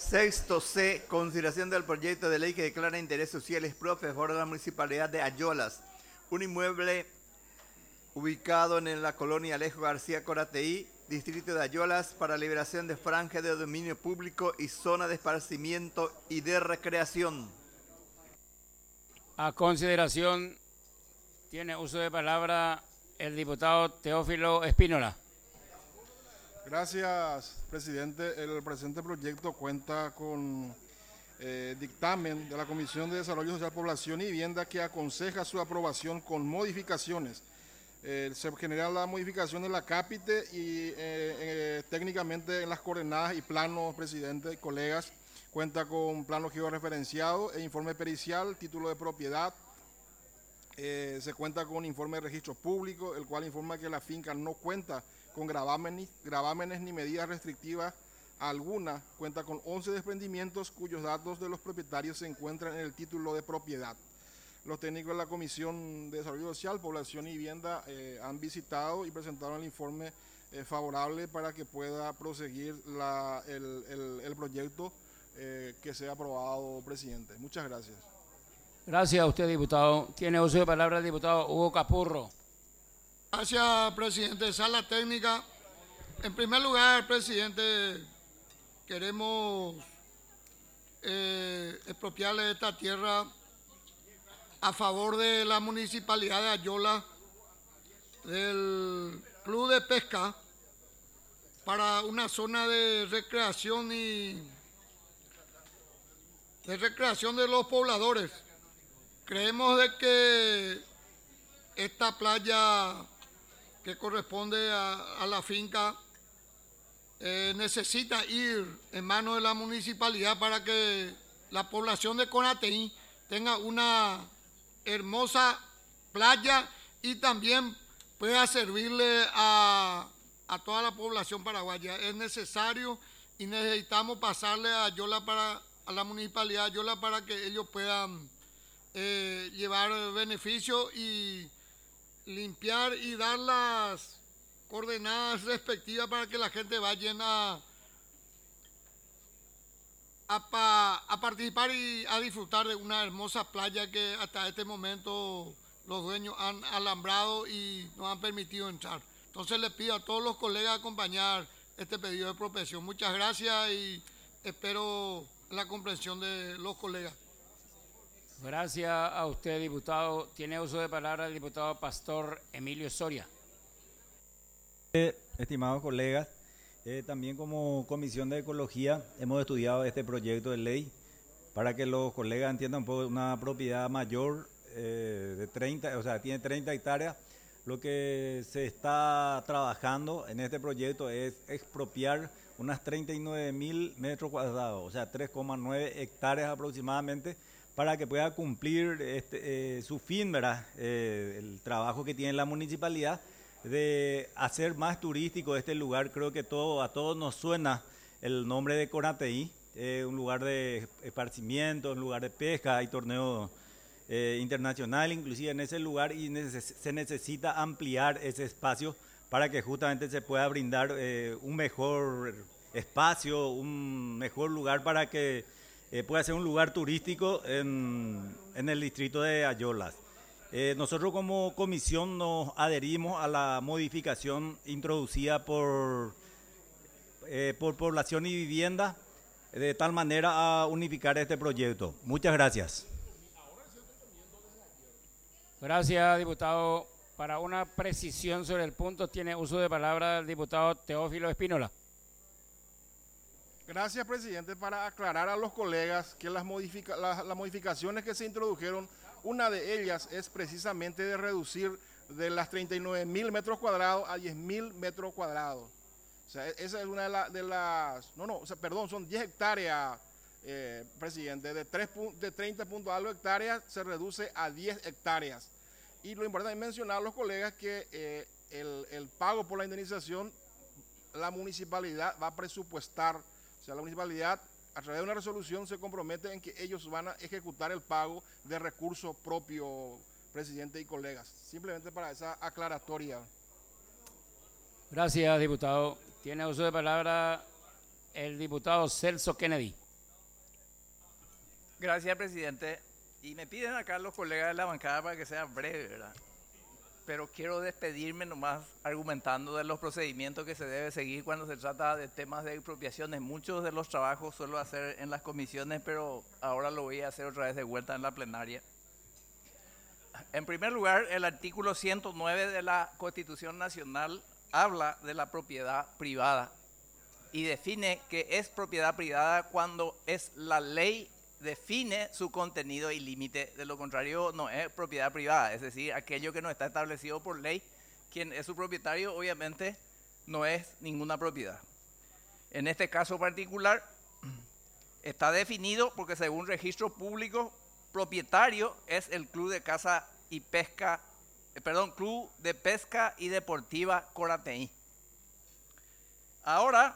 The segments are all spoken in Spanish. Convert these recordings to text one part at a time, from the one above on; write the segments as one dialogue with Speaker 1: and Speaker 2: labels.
Speaker 1: Sexto C, consideración del proyecto de ley que declara interés social expro a favor de la municipalidad de Ayolas, un inmueble ubicado en la colonia Alejo García Corateí, distrito de Ayolas, para liberación de franja de dominio público y zona de esparcimiento y de recreación.
Speaker 2: A consideración, tiene uso de palabra el diputado Teófilo Espínola.
Speaker 3: Gracias, presidente. El presente proyecto cuenta con dictamen de la Comisión de Desarrollo Social, Población y Vivienda que aconseja su aprobación con modificaciones. Se genera la modificación de la cápite y técnicamente en las coordenadas y planos, presidente y colegas, cuenta con plano georreferenciado e informe pericial, título de propiedad. Se cuenta con un informe de registro público, el cual informa que la finca no cuenta con gravámenes ni medidas restrictivas alguna, cuenta con 11 desprendimientos cuyos datos de los propietarios se encuentran en el título de propiedad. Los técnicos de la Comisión de Desarrollo Social, Población y Vivienda han visitado y presentaron el informe favorable para que pueda proseguir el proyecto que sea aprobado, presidente. Muchas gracias.
Speaker 2: Gracias a usted, diputado. Tiene uso de palabra el diputado Hugo Capurro.
Speaker 4: Gracias, presidente. Sala técnica. En primer lugar, presidente, queremos expropiarle esta tierra a favor de la municipalidad de Ayola, del Club de Pesca, para una zona de recreación de los pobladores. Creemos de que esta playa que corresponde a la finca necesita ir en manos de la municipalidad para que la población de Conateí tenga una hermosa playa y también pueda servirle a toda la población paraguaya. Es necesario y necesitamos pasarle a la municipalidad de Ayola para que ellos puedan llevar beneficio y limpiar y dar las coordenadas respectivas para que la gente vaya a participar y a disfrutar de una hermosa playa que hasta este momento los dueños han alambrado y nos han permitido entrar. Entonces les pido a todos los colegas acompañar este pedido de expropiación. Muchas gracias y espero la comprensión de los colegas.
Speaker 2: Gracias a usted, diputado. Tiene uso de palabra el diputado Pastor Emilio Soria.
Speaker 5: Estimados colegas, también como Comisión de Ecología hemos estudiado este proyecto de ley para que los colegas entiendan un poco una propiedad mayor de 30, o sea, tiene 30 hectáreas. Lo que se está trabajando en este proyecto es expropiar unas 39.000 metros cuadrados, o sea, 3,9 hectáreas aproximadamente, para que pueda cumplir su fin, ¿verdad? El trabajo que tiene la municipalidad de hacer más turístico este lugar. Creo que a todos nos suena el nombre de Conateí, un lugar de esparcimiento, un lugar de pesca, hay torneos internacionales inclusive en ese lugar, y se necesita ampliar ese espacio para que justamente se pueda brindar un mejor espacio, un mejor lugar para que pueda ser un lugar turístico en el distrito de Ayolas. Nosotros como comisión nos adherimos a la modificación introducida por Población y Vivienda, de tal manera a unificar este proyecto. Muchas gracias.
Speaker 2: Gracias, diputado. Para una precisión sobre el punto, tiene uso de palabra el diputado Teófilo Espínola.
Speaker 3: Gracias, presidente. Para aclarar a los colegas que las modificaciones que se introdujeron, una de ellas es precisamente de reducir de las 39.000 metros cuadrados a 10.000 metros cuadrados. O sea, esa es una son 10 hectáreas, presidente. De 30 punto algo hectáreas se reduce a 10 hectáreas. Y lo importante es mencionar a los colegas que el pago por la indemnización, la municipalidad va a presupuestar. O sea, la municipalidad, a través de una resolución, se compromete en que ellos van a ejecutar el pago de recursos propios, presidente y colegas. Simplemente para esa aclaratoria.
Speaker 2: Gracias, diputado. Tiene uso de palabra el diputado Celso Kennedy.
Speaker 6: Gracias, presidente. Y me piden acá los colegas de la bancada para que sea breve, ¿verdad? Pero quiero despedirme nomás argumentando de los procedimientos que se debe seguir cuando se trata de temas de expropiaciones. Muchos de los trabajos suelo hacer en las comisiones, pero ahora lo voy a hacer otra vez de vuelta en la plenaria. En primer lugar, el artículo 109 de la Constitución Nacional habla de la propiedad privada y define que es propiedad privada cuando es la ley define su contenido y límite. De lo contrario, no es propiedad privada, es decir, aquello que no está establecido por ley, quien es su propietario obviamente no es ninguna propiedad. En este caso particular está definido porque según registro público, propietario es el Club de Caza y Pesca, Club de Pesca y Deportiva Corateí. Ahora,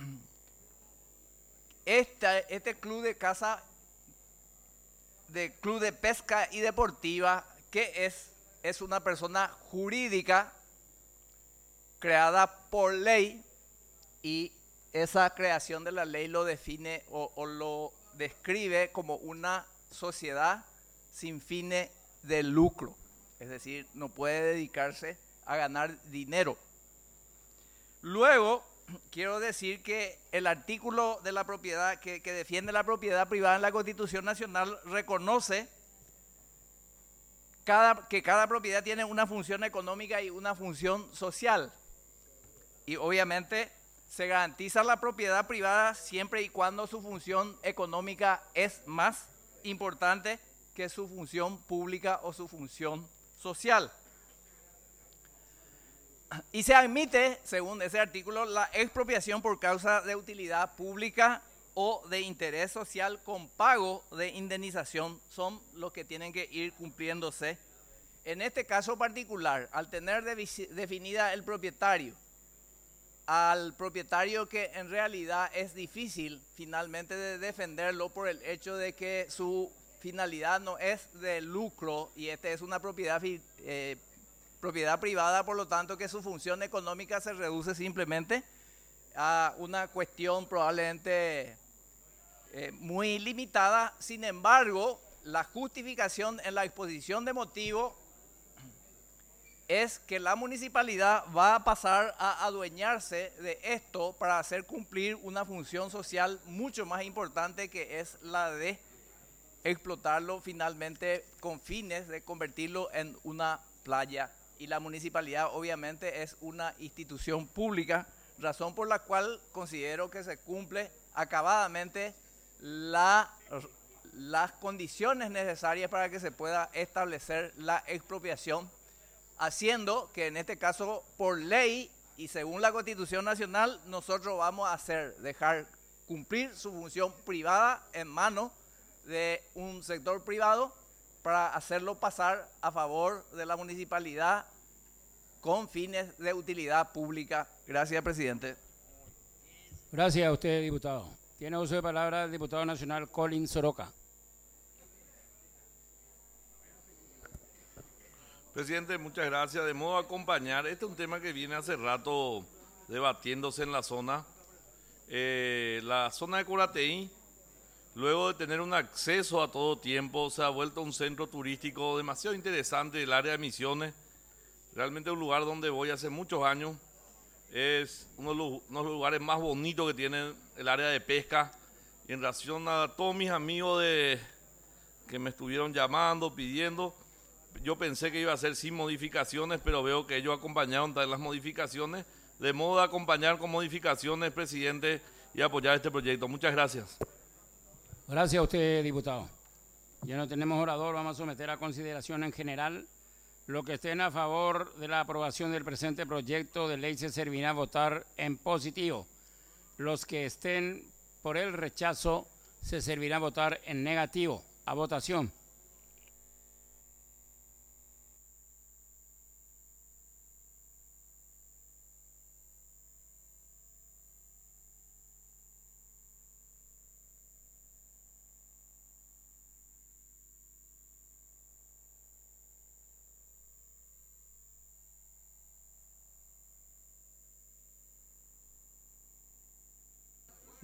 Speaker 6: este Club de Caza, Club de Pesca y Deportiva, ¿qué es? Es una persona jurídica creada por ley y esa creación de la ley lo define o lo describe como una sociedad sin fines de lucro, es decir, no puede dedicarse a ganar dinero. Luego, quiero decir que el artículo de la propiedad que defiende la propiedad privada en la Constitución Nacional reconoce que cada propiedad tiene una función económica y una función social. Y obviamente se garantiza la propiedad privada siempre y cuando su función económica es más importante que su función pública o su función social. Y se admite, según ese artículo, la expropiación por causa de utilidad pública o de interés social con pago de indemnización, son los que tienen que ir cumpliéndose. En este caso particular, al tener definida el propietario, al propietario que en realidad es difícil finalmente de defenderlo por el hecho de que su finalidad no es de lucro y es una propiedad privada, por lo tanto que su función económica se reduce simplemente a una cuestión probablemente muy limitada. Sin embargo, la justificación en la exposición de motivos es que la municipalidad va a pasar a adueñarse de esto para hacer cumplir una función social mucho más importante, que es la de explotarlo finalmente con fines de convertirlo en una playa. Y la municipalidad obviamente es una institución pública, razón por la cual considero que se cumple acabadamente las condiciones necesarias para que se pueda establecer la expropiación, haciendo que en este caso por ley y según la Constitución Nacional nosotros vamos a dejar cumplir su función privada en manos de un sector privado para hacerlo pasar a favor de la municipalidad con fines de utilidad pública. Gracias, presidente.
Speaker 2: Gracias a usted, diputado. Tiene uso de palabra el diputado nacional Colin Soroka.
Speaker 7: Presidente, muchas gracias. De modo a acompañar, este es un tema que viene hace rato debatiéndose en la zona. La zona de Corateí, luego de tener un acceso a todo tiempo, se ha vuelto un centro turístico demasiado interesante. El área de Misiones, realmente un lugar donde voy hace muchos años. Es uno de los lugares más bonitos que tiene el área de pesca. Y en relación a todos mis amigos que me estuvieron llamando, pidiendo, yo pensé que iba a ser sin modificaciones, pero veo que ellos acompañaron también las modificaciones. De modo de acompañar con modificaciones, presidente, y apoyar este proyecto. Muchas gracias.
Speaker 2: Gracias a usted, diputado. Ya no tenemos orador, vamos a someter a consideración en general. Los que estén a favor de la aprobación del presente proyecto de ley se servirá a votar en positivo. Los que estén por el rechazo se servirá a votar en negativo. A votación.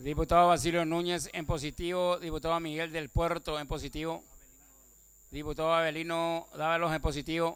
Speaker 2: Diputado Basilio Núñez en positivo. Diputado Miguel del Puerto en positivo. Diputado Abelino Dávalos en positivo.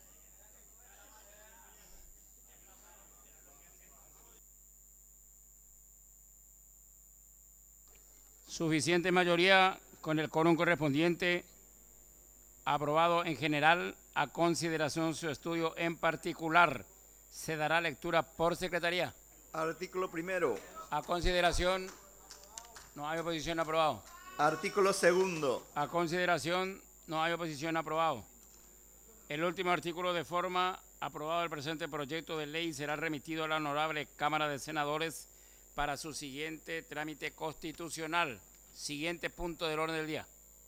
Speaker 2: Suficiente mayoría con el quórum correspondiente. Aprobado en general. A consideración su estudio en particular. Se dará lectura por secretaría.
Speaker 1: Artículo primero.
Speaker 2: A consideración. No hay oposición, aprobado.
Speaker 1: Artículo segundo.
Speaker 2: A consideración. No hay oposición, aprobado. El último artículo de forma. Aprobado el presente proyecto de ley será remitido a la Honorable Cámara de Senadores para su siguiente trámite constitucional. Siguiente punto del orden del día.